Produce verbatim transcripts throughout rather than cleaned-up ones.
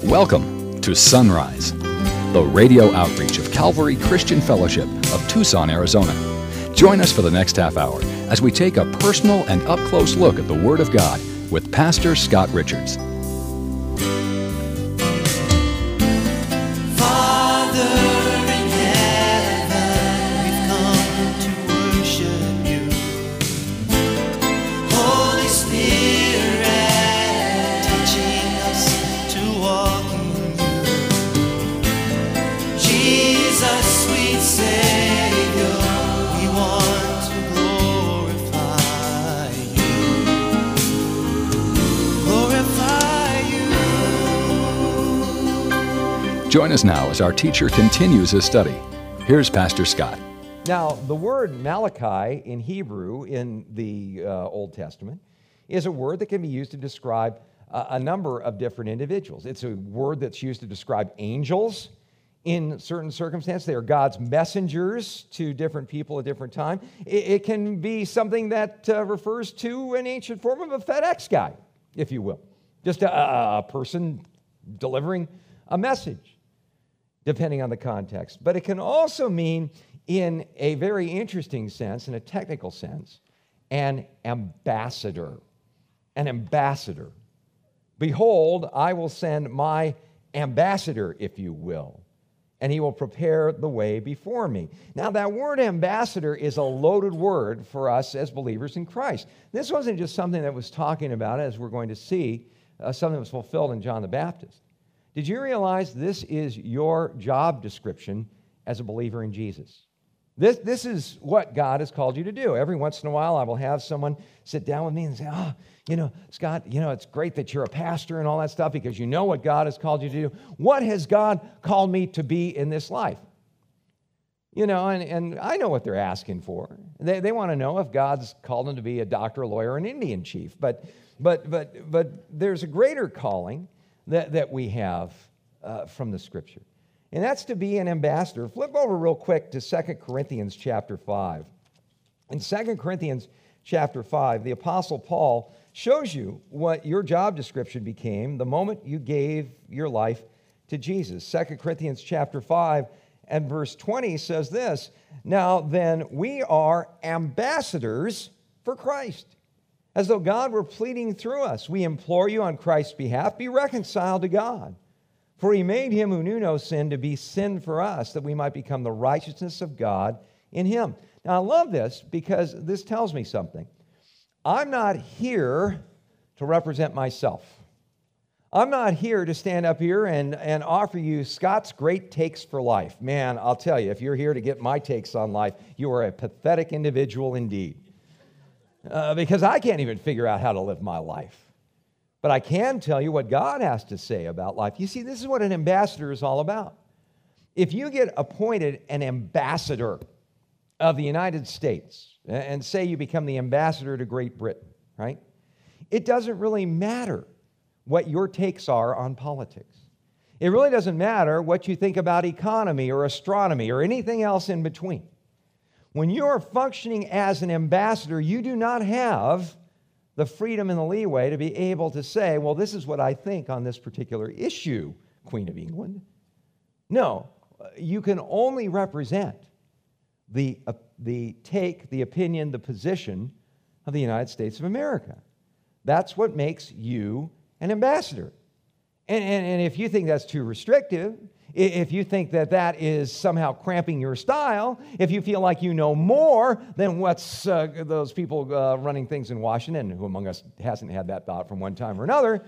Welcome to Sunrise, the radio outreach of Calvary Christian Fellowship of Tucson, Arizona. Join us for the next half hour as we take a personal and up-close look at the Word of God with Pastor Scott Richards. Join us now as our teacher continues his study. Here's Pastor Scott. Now, the word Malachi in Hebrew in the uh, Old Testament is a word that can be used to describe uh, a number of different individuals. It's a word that's used to describe angels in certain circumstances. They are God's messengers to different people at different times. It, it can be something that uh, refers to an ancient form of a FedEx guy, if you will. Just a, a person delivering a message, depending on the context. But it can also mean, in a very interesting sense, in a technical sense, an ambassador. An ambassador. Behold, I will send my ambassador, if you will, and he will prepare the way before me. Now, that word ambassador is a loaded word for us as believers in Christ. This wasn't just something that was talking about, as we're going to see, uh, something that was fulfilled in John the Baptist. Did you realize this is your job description as a believer in Jesus? This, this is what God has called you to do. Every once in a while, I will have someone sit down with me and say, oh, you know, Scott, you know, it's great that you're a pastor and all that stuff because you know what God has called you to do. What has God called me to be in this life? You know, and, and I know what they're asking for. They, they want to know if God's called them to be a doctor, a lawyer, an Indian chief. But, but, but, but there's a greater calling that, that we have uh, from the Scripture. And that's to be an ambassador. Flip over real quick to Second Corinthians chapter five. In Second Corinthians chapter five, the Apostle Paul shows you what your job description became the moment you gave your life to Jesus. Second Corinthians chapter five and verse twenty says this, now then we are ambassadors for Christ, as though God were pleading through us. We implore you on Christ's behalf, be reconciled to God. For he made him who knew no sin to be sin for us, that we might become the righteousness of God in him. Now, I love this because this tells me something. I'm not here to represent myself. I'm not here to stand up here and, and offer you Scott's great takes for life. Man, I'll tell you, if you're here to get my takes on life, you are a pathetic individual indeed. Uh, because I can't even figure out how to live my life. But I can tell you what God has to say about life. You see, this is what an ambassador is all about. If you get appointed an ambassador of the United States, and say you become the ambassador to Great Britain, right? It doesn't really matter what your takes are on politics. It really doesn't matter what you think about economy or astronomy or anything else in between. When you are functioning as an ambassador, you do not have the freedom and the leeway to be able to say, well, this is what I think on this particular issue, Queen of England. No, you can only represent the, uh, the take, the opinion, the position of the United States of America. That's what makes you an ambassador. And, and, and if you think that's too restrictive, if you think that that is somehow cramping your style, if you feel like you know more than what's uh, those people uh, running things in Washington, who among us hasn't had that thought from one time or another,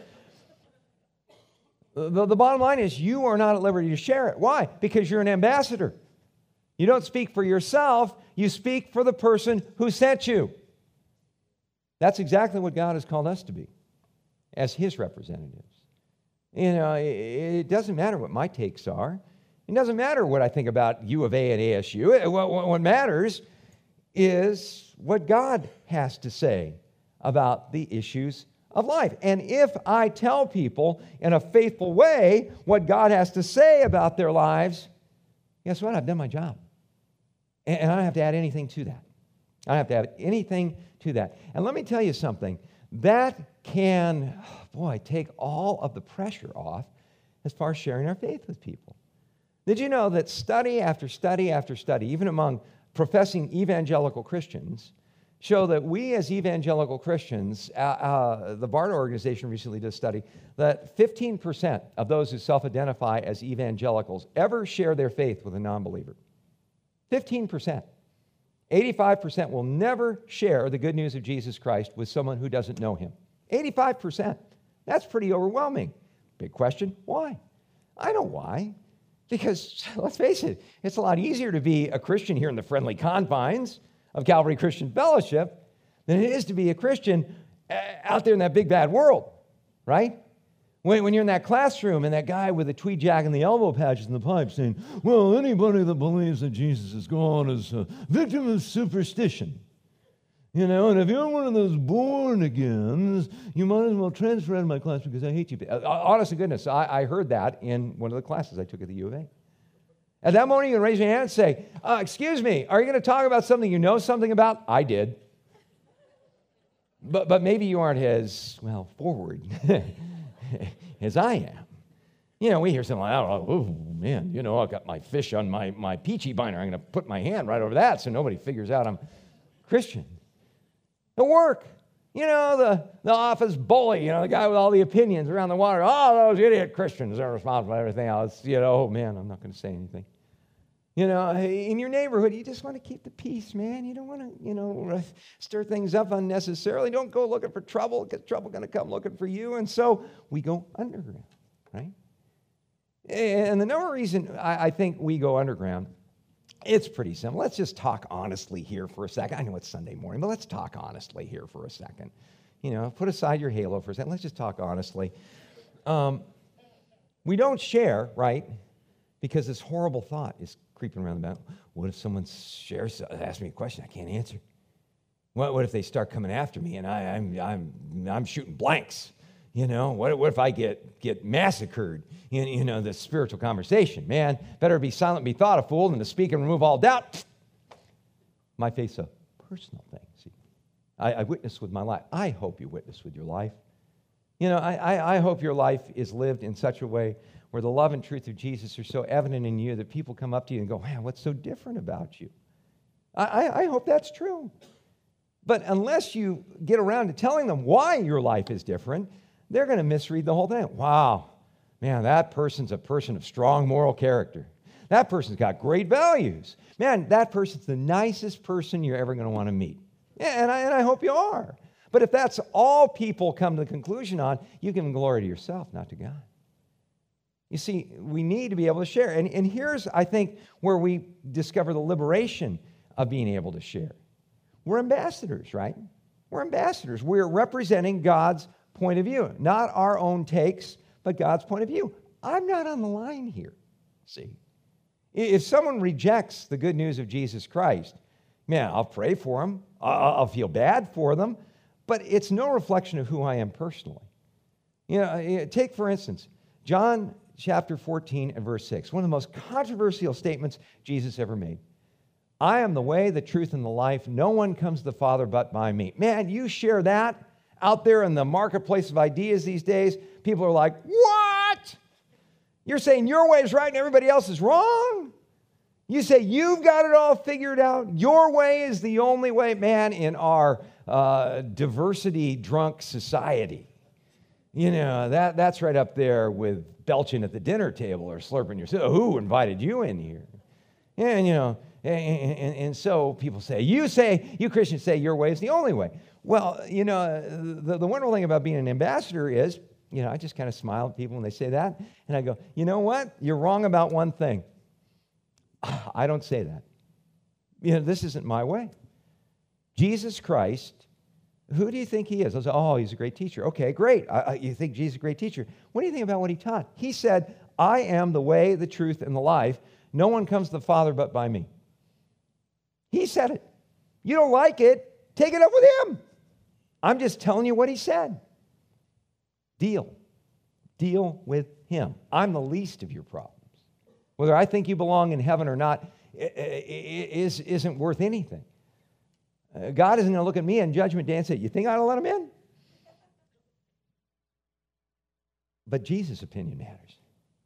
the, the bottom line is you are not at liberty to share it. Why? Because you're an ambassador. You don't speak for yourself, you speak for the person who sent you. That's exactly what God has called us to be, as His representatives. You know, it doesn't matter what my takes are. It doesn't matter what I think about U of A and A S U. What matters is what God has to say about the issues of life. And if I tell people in a faithful way what God has to say about their lives, guess what? I've done my job. And I don't have to add anything to that. I don't have to add anything to that. And let me tell you something. That can, boy, take all of the pressure off as far as sharing our faith with people. Did you know that study after study after study, even among professing evangelical Christians, show that we as evangelical Christians, uh, uh, the Barna organization recently did a study, that fifteen percent of those who self-identify as evangelicals ever share their faith with a non-believer. fifteen percent. eighty-five percent will never share the good news of Jesus Christ with someone who doesn't know him. eighty-five percent. That's pretty overwhelming. Big question, why? I know why. Because, let's face it, it's a lot easier to be a Christian here in the friendly confines of Calvary Christian Fellowship than it is to be a Christian out there in that big bad world, right? When, when you're in that classroom and that guy with the tweed jacket and the elbow patches and the pipe saying, well, anybody that believes that Jesus is gone is a victim of superstition. You know, and if you're one of those born agains, you might as well transfer out of my class because I hate you. Uh, honest to goodness, I, I heard that in one of the classes I took at the U of A. At that moment, you can raise your hand and say, uh, excuse me, are you going to talk about something you know something about? I did. But, but maybe you aren't as, well, forward as I am. You know, we hear something like, oh, man, you know, I've got my fish on my, my peachy binder. I'm going to put my hand right over that so nobody figures out I'm Christian. At work, you know, the, the office bully, you know, the guy with all the opinions around the water. Oh, those idiot Christians are responsible for everything else. You know, oh, man, I'm not going to say anything. You know, in your neighborhood, you just want to keep the peace, man. You don't want to, you know, stir things up unnecessarily. Don't go looking for trouble because trouble's going to come looking for you. And so we go underground, right? And the number reason I, I think we go underground, it's pretty simple. Let's just talk honestly here for a second. I know it's Sunday morning, but let's talk honestly here for a second. You know, put aside your halo for a second. Let's just talk honestly. Um, we don't share, right? Because this horrible thought is creeping around the back. What if someone shares, asks me a question I can't answer? What, what if they start coming after me and I, I'm, I'm, I'm shooting blanks? You know, what, what if I get, get massacred in, you know, this spiritual conversation? Man, better be silent, be thought a fool, than to speak and remove all doubt. My faith's a personal thing, see. I, I witness with my life. I hope you witness with your life. You know, I, I, I hope your life is lived in such a way where the love and truth of Jesus are so evident in you that people come up to you and go, man, what's so different about you? I, I, I hope that's true. But unless you get around to telling them why your life is different, they're going to misread the whole thing. Wow, man, that person's a person of strong moral character. That person's got great values. Man, that person's the nicest person you're ever going to want to meet. Yeah, and I, and I hope you are. But if that's all people come to the conclusion on, you give glory to yourself, not to God. You see, we need to be able to share. And, and here's, I think, where we discover the liberation of being able to share. We're ambassadors, right? We're ambassadors. We're representing God's point of view, not our own takes, but God's point of view. I'm not on the line here, see. If someone rejects the good news of Jesus Christ, man, I'll pray for them, I'll feel bad for them, but it's no reflection of who I am personally. You know, take, for instance, John chapter fourteen and verse six, one of the most controversial statements Jesus ever made. I am the way, the truth, and the life. No one comes to the Father but by me. Man, you share that out there in the marketplace of ideas these days, people are like, what? You're saying your way is right and everybody else is wrong? You say you've got it all figured out. Your way is the only way. Man, in our uh, diversity-drunk society, you know, that, that's right up there with belching at the dinner table or slurping yourself. Who invited you in here? And, you know, and, and, and so people say, you say, you Christians say your way is the only way. Well, you know, the, the wonderful thing about being an ambassador is, you know, I just kind of smile at people when they say that, and I go, you know what? You're wrong about one thing. I don't say that. You know, this isn't my way. Jesus Christ, who do you think he is? I say, oh, he's a great teacher. Okay, great. I, I, you think Jesus is a great teacher. What do you think about what he taught? He said, I am the way, the truth, and the life. No one comes to the Father but by me. He said it. You don't like it, take it up with him. I'm just telling you what he said. Deal. Deal with him. I'm the least of your problems. Whether I think you belong in heaven or not is, isn't worth anything. Uh, God isn't going to look at me on Judgment Day and say, you think I ought to let him in? But Jesus' opinion matters.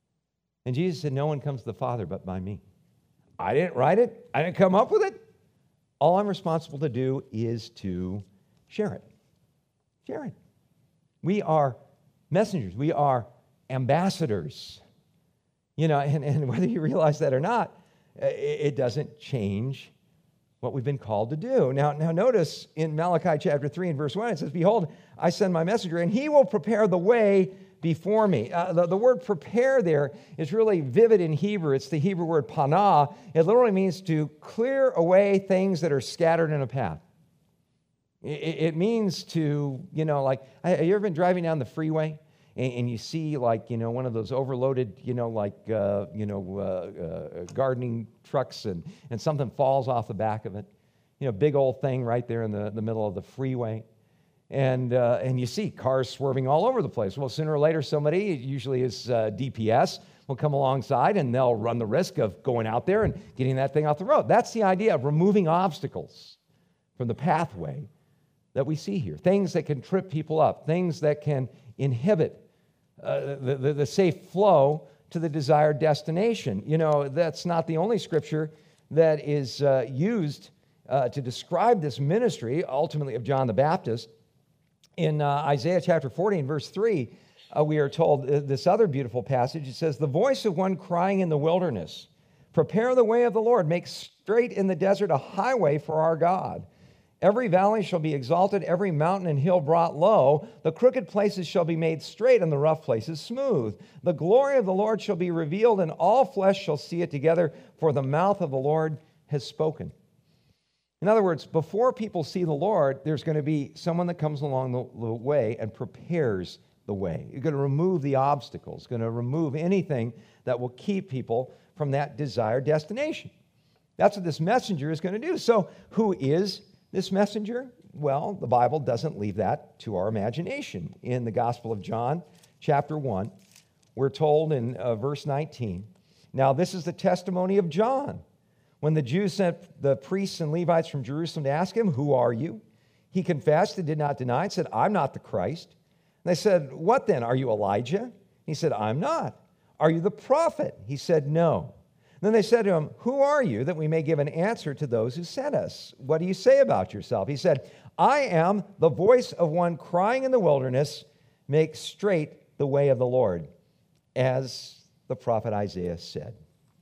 And Jesus said, no one comes to the Father but by me. I didn't write it. I didn't come up with it. All I'm responsible to do is to share it. Share it. We are messengers. We are ambassadors. You know, and, and whether you realize that or not, it, it doesn't change what we've been called to do. Now, now notice in Malachi chapter three and verse one, it says, behold, I send my messenger, and he will prepare the way before me. Uh, the, the word prepare there is really vivid in Hebrew. It's the Hebrew word panah. It literally means to clear away things that are scattered in a path. It, it means to, you know, like, have you ever been driving down the freeway and, and you see, like, you know, one of those overloaded, you know, like, uh, you know, uh, uh, gardening trucks and, and something falls off the back of it? You know, big old thing right there in the, the middle of the freeway. And uh, and you see cars swerving all over the place. Well, sooner or later, somebody, it usually is uh, D P S, will come alongside and they'll run the risk of going out there and getting that thing off the road. That's the idea of removing obstacles from the pathway that we see here. Things that can trip people up, things that can inhibit uh, the, the, the safe flow to the desired destination. You know, that's not the only scripture that is uh, used uh, to describe this ministry, ultimately of John the Baptist. In uh, Isaiah chapter forty and verse three, uh, we are told uh, this other beautiful passage. It says, the voice of one crying in the wilderness, prepare the way of the Lord, make straight in the desert a highway for our God. Every valley shall be exalted, every mountain and hill brought low. The crooked places shall be made straight, and the rough places smooth. The glory of the Lord shall be revealed, and all flesh shall see it together, for the mouth of the Lord has spoken. In other words, before people see the Lord, there's going to be someone that comes along the, the way and prepares the way. You're going to remove the obstacles, going to remove anything that will keep people from that desired destination. That's what this messenger is going to do. So who is this messenger? Well, the Bible doesn't leave that to our imagination. In the Gospel of John, chapter one, we're told in uh, verse nineteen, now this is the testimony of John. When the Jews sent the priests and Levites from Jerusalem to ask him, who are you? He confessed and did not deny and said, I'm not the Christ. And they said, what then? Are you Elijah? He said, I'm not. Are you the prophet? He said, no. And then they said to him, who are you, that we may give an answer to those who sent us? What do you say about yourself? He said, I am the voice of one crying in the wilderness, make straight the way of the Lord, as the prophet Isaiah said.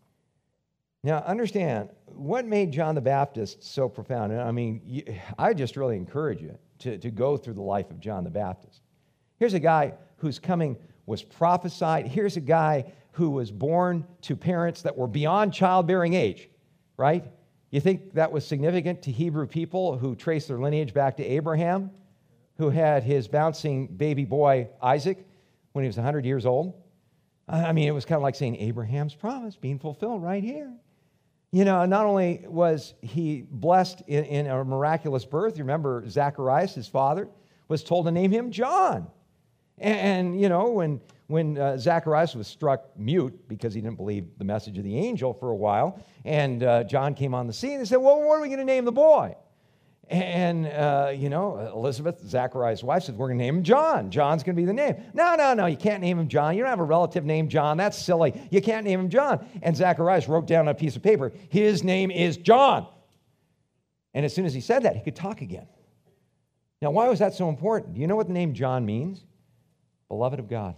Now, understand, what made John the Baptist so profound? And I mean, I just really encourage you to, to go through the life of John the Baptist. Here's a guy whose coming was prophesied. Here's a guy who was born to parents that were beyond childbearing age, right? You think that was significant to Hebrew people who traced their lineage back to Abraham, who had his bouncing baby boy Isaac when he was one hundred years old? I mean, it was kind of like saying Abraham's promise being fulfilled right here. You know, not only was he blessed in, in a miraculous birth, you remember Zacharias, his father, was told to name him John. And, and you know, when, when uh, Zacharias was struck mute because he didn't believe the message of the angel for a while, and uh, John came on the scene, they said, well, what are we going to name the boy? And, uh, you know, Elizabeth, Zacharias' wife, said, we're going to name him John. John's going to be the name. No, no, no, you can't name him John. You don't have a relative named John. That's silly. You can't name him John. And Zacharias wrote down on a piece of paper, his name is John. And as soon as he said that, he could talk again. Now, why was that so important? Do you know what the name John means? Beloved of God.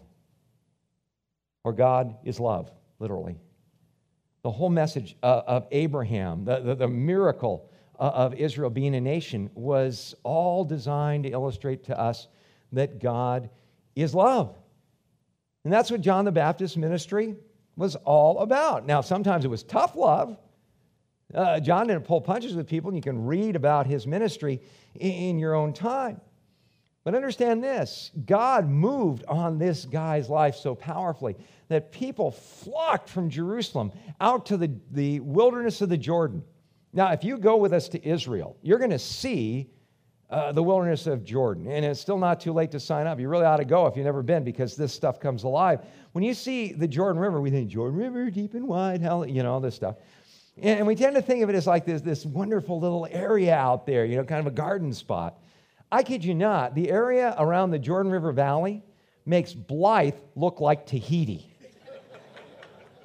Or God is love, literally. The whole message uh, of Abraham, the, the, the miracle of Israel being a nation, was all designed to illustrate to us that God is love. And that's what John the Baptist's ministry was all about. Now, sometimes it was tough love. Uh, John didn't pull punches with people, and you can read about his ministry in, in your own time. But understand this, God moved on this guy's life so powerfully that people flocked from Jerusalem out to the, the wilderness of the Jordan. Now, if you go with us to Israel, you're going to see uh, the wilderness of Jordan, and it's still not too late to sign up. You really ought to go if you've never been, because this stuff comes alive. When you see the Jordan River, we think, Jordan River, deep and wide, hell, you know, this stuff. And we tend to think of it as like this, this wonderful little area out there, you know, kind of a garden spot. I kid you not, the area around the Jordan River Valley makes Blythe look like Tahiti.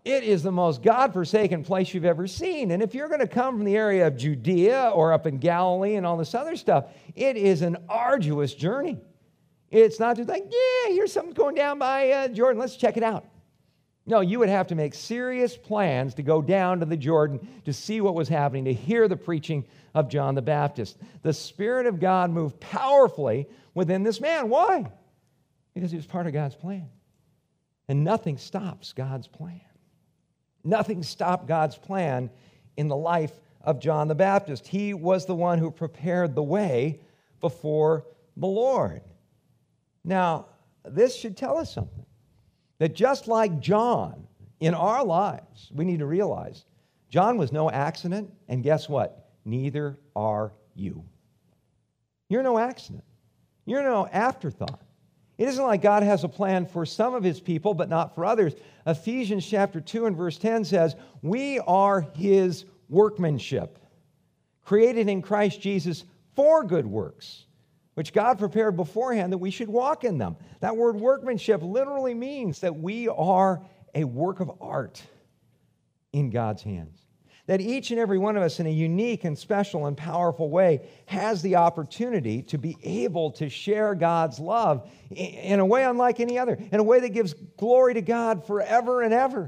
It is the most God-forsaken place you've ever seen. And if you're going to come from the area of Judea or up in Galilee and all this other stuff, it is an arduous journey. It's not just like, yeah, here's something going down by uh, Jordan. Let's check it out. No, you would have to make serious plans to go down to the Jordan to see what was happening, to hear the preaching of John the Baptist. The Spirit of God moved powerfully within this man. Why? Because he was part of God's plan. And nothing stops God's plan. Nothing stopped God's plan in the life of John the Baptist. He was the one who prepared the way before the Lord. Now, this should tell us something. That just like John, in our lives, we need to realize John was no accident, and guess what? Neither are you. You're no accident. You're no afterthought. It isn't like God has a plan for some of his people, but not for others. Ephesians chapter two and verse ten says, we are his workmanship, created in Christ Jesus for good works, which God prepared beforehand that we should walk in them. That word workmanship literally means that we are a work of art in God's hands. That each and every one of us in a unique and special and powerful way has the opportunity to be able to share God's love in a way unlike any other, in a way that gives glory to God forever and ever.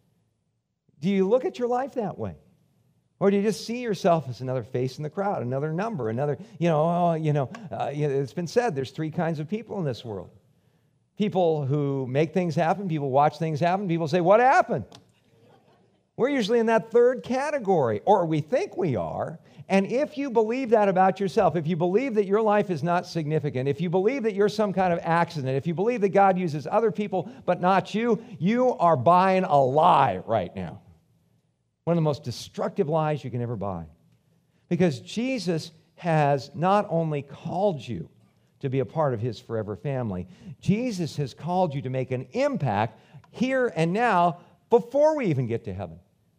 Do you look at your life that way? Or do you just see yourself as another face in the crowd, another number, another, you know, oh, you know, uh, it's been said there's three kinds of people in this world. People who make things happen, people watch things happen, people say, what happened? We're usually in that third category, or we think we are. And if you believe that about yourself, if you believe that your life is not significant, if you believe that you're some kind of accident, if you believe that God uses other people but not you, you are buying a lie right now. One of the most destructive lies you can ever buy. Because Jesus has not only called you to be a part of his forever family, Jesus has called you to make an impact here and now before we even get to heaven.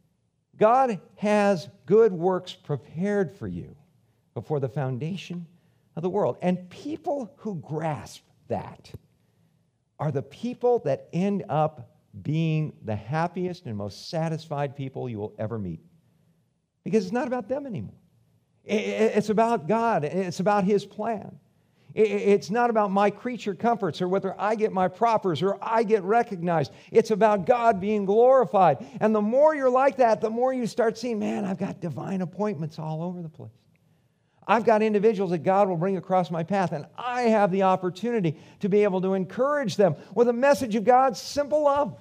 God has good works prepared for you before the foundation of the world. And people who grasp that are the people that end up being the happiest and most satisfied people you will ever meet. Because it's not about them anymore. It's about God. It's about his plan. It's not about my creature comforts or whether I get my propers or I get recognized. It's about God being glorified. And the more you're like that, the more you start seeing, man, I've got divine appointments all over the place. I've got individuals that God will bring across my path, and I have the opportunity to be able to encourage them with a message of God's simple love.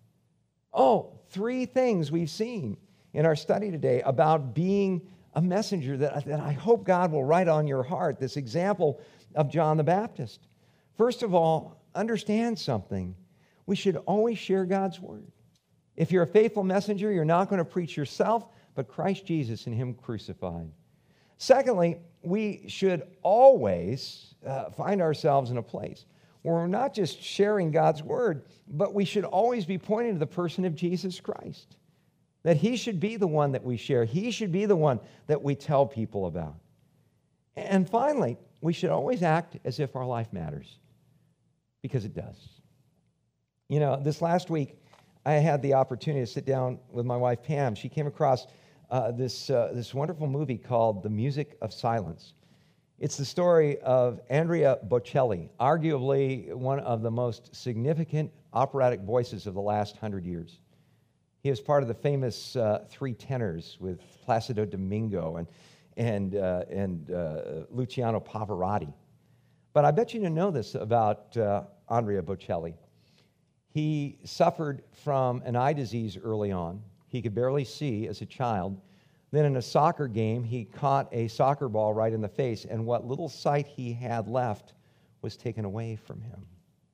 Oh, three things we've seen in our study today about being a messenger that, that I hope God will write on your heart, this example of John the Baptist. First of all, understand something. We should always share God's word. If you're a faithful messenger, you're not going to preach yourself, but Christ Jesus and him crucified. Secondly, we should always uh, find ourselves in a place where we're not just sharing God's word, but we should always be pointing to the person of Jesus Christ. That he should be the one that we share. He should be the one that we tell people about. And finally, we should always act as if our life matters, because it does. You know, this last week, I had the opportunity to sit down with my wife, Pam. She came across uh, this, uh, this wonderful movie called The Music of Silence. It's the story of Andrea Bocelli, arguably one of the most significant operatic voices of the last hundred years. He was part of the famous uh, Three Tenors with Placido Domingo and and, uh, and uh, Luciano Pavarotti. But I bet you didn't know this about uh, Andrea Bocelli. He suffered from an eye disease early on. He could barely see as a child. Then in a soccer game, he caught a soccer ball right in the face, and what little sight he had left was taken away from him.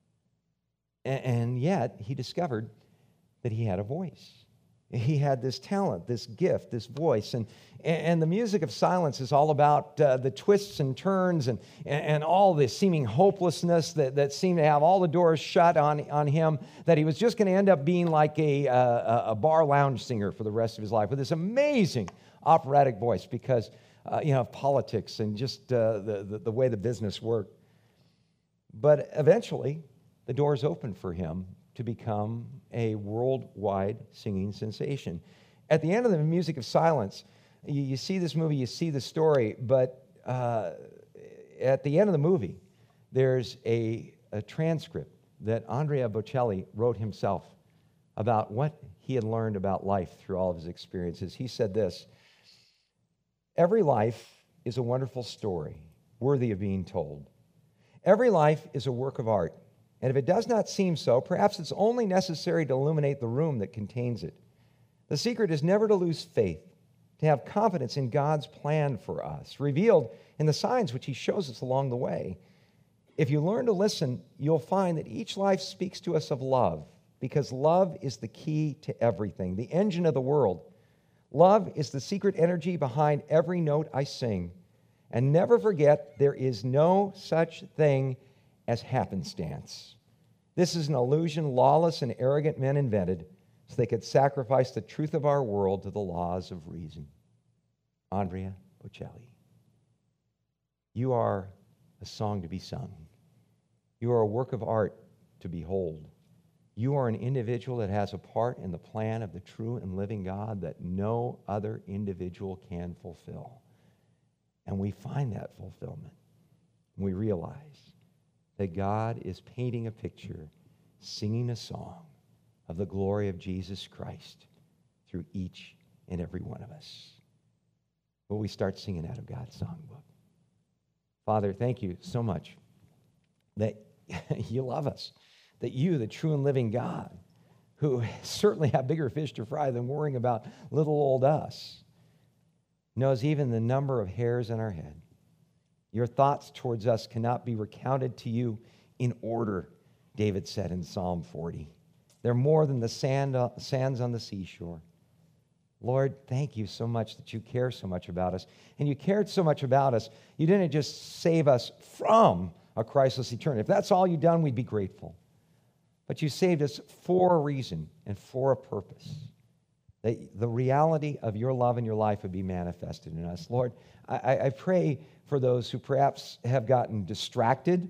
And, and yet, he discovered that he had a voice. He had this talent, this gift, this voice. And, and the Music of Silence is all about uh, the twists and turns and, and all the seeming hopelessness that, that seemed to have all the doors shut on, on him, that he was just going to end up being like a, uh, a bar lounge singer for the rest of his life with this amazing operatic voice because, uh, you know, of politics and just uh, the, the, the way the business worked. But eventually, the doors opened for him to become a worldwide singing sensation. At the end of the Music of Silence, you, you see this movie, you see the story, but uh, at the end of the movie, there's a, a transcript that Andrea Bocelli wrote himself about what he had learned about life through all of his experiences. He said this: "Every life is a wonderful story, worthy of being told. Every life is a work of art, and if it does not seem so, perhaps it's only necessary to illuminate the room that contains it. The secret is never to lose faith, to have confidence in God's plan for us, revealed in the signs which He shows us along the way. If you learn to listen, you'll find that each life speaks to us of love, because love is the key to everything, the engine of the world. Love is the secret energy behind every note I sing. And never forget, there is no such thing as happenstance. This is an illusion lawless and arrogant men invented so they could sacrifice the truth of our world to the laws of reason." Andrea Bocelli. You are a song to be sung. You are a work of art to behold. You are an individual that has a part in the plan of the true and living God that no other individual can fulfill. And we find that fulfillment. We realize that God is painting a picture, singing a song of the glory of Jesus Christ through each and every one of us. Will we start singing out of God's songbook? Father, thank you so much that you love us, that you, the true and living God, who certainly have bigger fish to fry than worrying about little old us, knows even the number of hairs on our head. Your thoughts towards us cannot be recounted to you in order, David said in Psalm forty. They're more than the sand, uh, sands on the seashore. Lord, thank you so much that you care so much about us. And you cared so much about us, you didn't just save us from a Christless eternity. If that's all you've done, we'd be grateful. But you saved us for a reason and for a purpose, that the reality of your love in your life would be manifested in us. Lord, I, I pray for those who perhaps have gotten distracted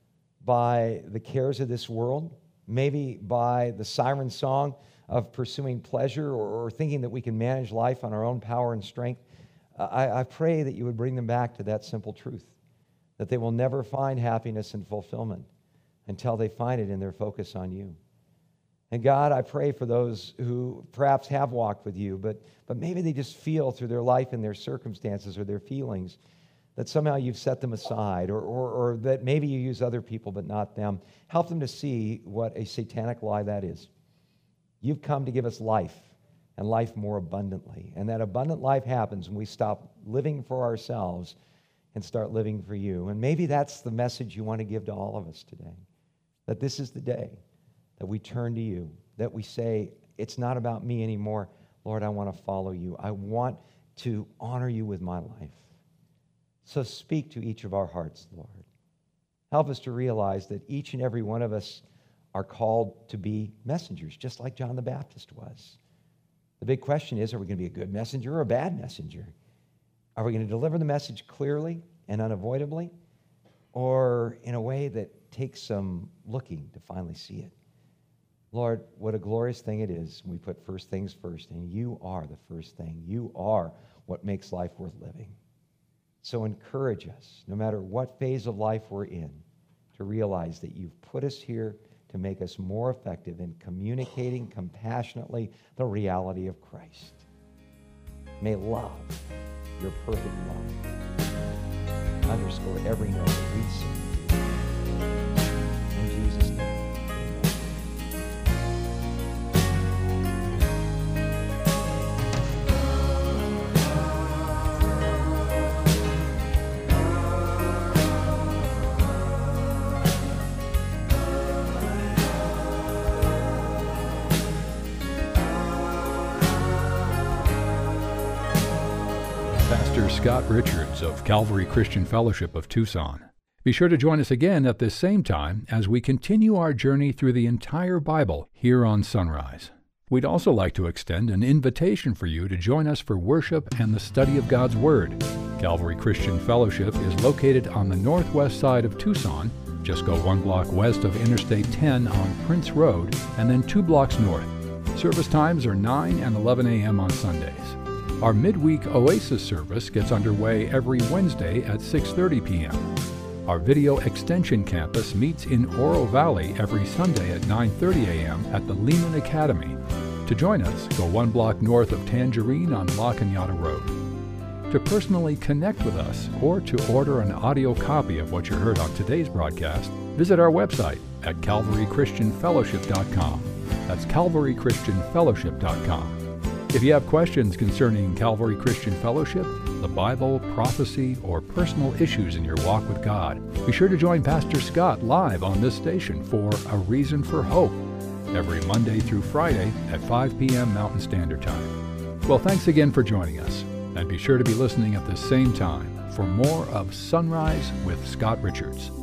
by the cares of this world, maybe by the siren song of pursuing pleasure or, or thinking that we can manage life on our own power and strength. I, I pray that you would bring them back to that simple truth, that they will never find happiness and fulfillment until they find it in their focus on you. And God, I pray for those who perhaps have walked with you, but, but maybe they just feel through their life and their circumstances or their feelings that somehow you've set them aside, or, or, or that maybe you use other people but not them. Help them to see what a satanic lie that is. You've come to give us life, and life more abundantly. And that abundant life happens when we stop living for ourselves and start living for you. And maybe that's the message you want to give to all of us today, that this is the day that we turn to you, that we say, it's not about me anymore. Lord, I want to follow you. I want to honor you with my life. So speak to each of our hearts, Lord. Help us to realize that each and every one of us are called to be messengers, just like John the Baptist was. The big question is, are we going to be a good messenger or a bad messenger? Are we going to deliver the message clearly and unavoidably, or in a way that takes some looking to finally see it? Lord, what a glorious thing it is when we put first things first, and you are the first thing. You are what makes life worth living. So encourage us, no matter what phase of life we're in, to realize that you've put us here to make us more effective in communicating compassionately the reality of Christ. May love, your perfect love, underscore every note that we sing. In Jesus' name. Pastor Scott Richards of Calvary Christian Fellowship of Tucson. Be sure to join us again at this same time as we continue our journey through the entire Bible here on Sunrise. We'd also like to extend an invitation for you to join us for worship and the study of God's Word. Calvary Christian Fellowship is located on the northwest side of Tucson, Just go one block west of Interstate ten on Prince Road and then two blocks north. Service times are nine and eleven a.m. on Sundays. Our midweek Oasis service gets underway every Wednesday at six thirty p.m. Our Video Extension campus meets in Oro Valley every Sunday at nine thirty a.m. at the Lehman Academy. To join us, go one block north of Tangerine on La Cañada Road. To personally connect with us or to order an audio copy of what you heard on today's broadcast, visit our website at calvary christian fellowship dot com. That's calvary christian fellowship dot com. If you have questions concerning Calvary Christian Fellowship, the Bible, prophecy, or personal issues in your walk with God, be sure to join Pastor Scott live on this station for A Reason for Hope every Monday through Friday at five p.m. Mountain Standard Time. Well, thanks again for joining us, and be sure to be listening at the same time for more of Sunrise with Scott Richards.